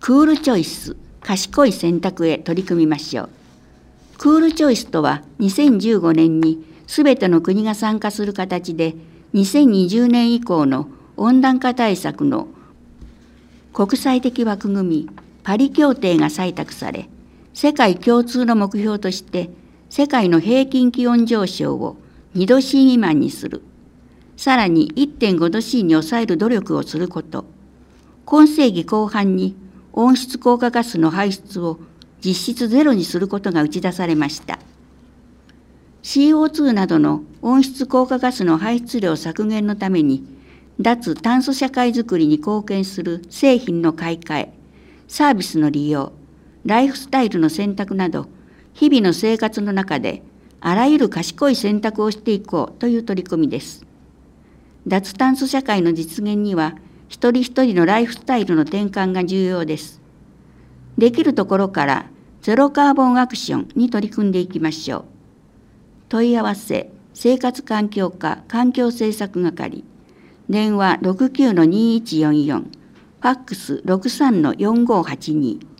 クールチョイス、賢い選択へ取り組みましょう。クールチョイスとは2015年にすべての国が参加する形で2020年以降の温暖化対策の国際的枠組みパリ協定が採択され、世界共通の目標として世界の平均気温上昇を2度 C 未満にする、さらに 1.5 度 C に抑える努力をすること、今世紀後半に温室効果ガスの排出を実質ゼロにすることが打ち出されました。CO2 などの温室効果ガスの排出量削減のために脱炭素社会づくりに貢献する製品の買い替え、サービスの利用、ライフスタイルの選択など、日々の生活の中であらゆる賢い選択をしていこうという取り組みです。脱炭素社会の実現には、一人一人のライフスタイルの転換が重要です。できるところからゼロカーボンアクションに取り組んでいきましょう。問い合わせ、生活環境課環境政策係、電話 69-2144、ファックス 63-4582